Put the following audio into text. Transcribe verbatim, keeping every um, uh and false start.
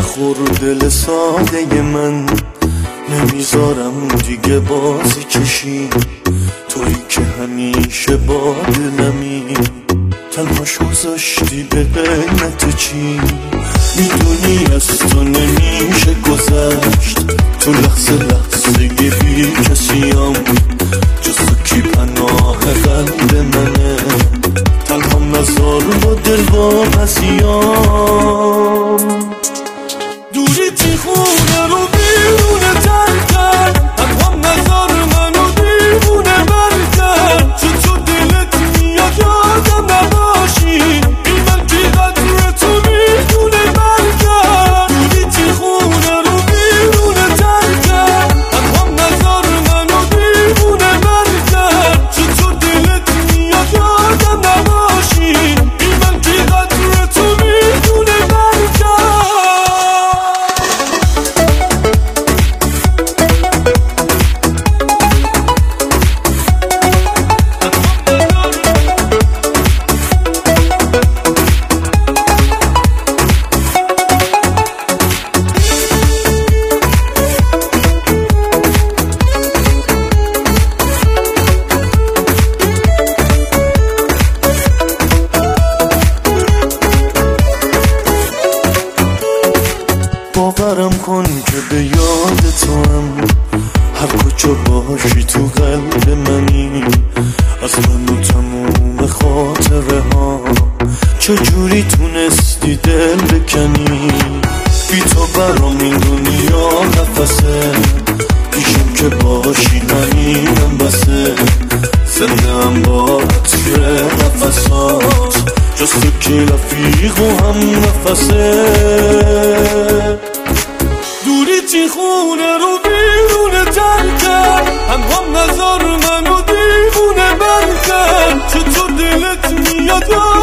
نخور دل ساده من، نمیذارم دیگه بازی کشی، تویی که همیشه با دلمی، تنهاش گذاشتی به قیمت چی؟ میدونی از تو نمیشه گذشت، تو لحظه لحظه بی کسیم، جز تو کی پناه قلب منه، تنها نزار با دل با مسیام. دوری تی خونه رو بیرونه ترک کرد، تنها نزار منو دیوونه بر کرد، چون تو دلت میاد یادم نباشی، این من کی قدر تو میدونه بر کرد. دوری تی خونه رو بیرونه ترک کرد، تنها نزار منو دیوونه بر کرد، چون تو دلت میاد یادم نباشی، این من کی قدر تو میدونه بر کرد. باورم کن که به یاد تو هم، هر کجا باشی تو قلب منی، از من و تموم خاطره ها، چجوری تونستی دل بکنی؟ بی تو برام این دنیا نفسه، پیشم که باشی همینم بسه، زنده هم با عطر نفسات، جز تو که رفیق و هم نفسه. دوری تی خونه رو بیرونه ترک کرد، هم هم نزار منو دیوونه بر کرد، چطور دلت میاد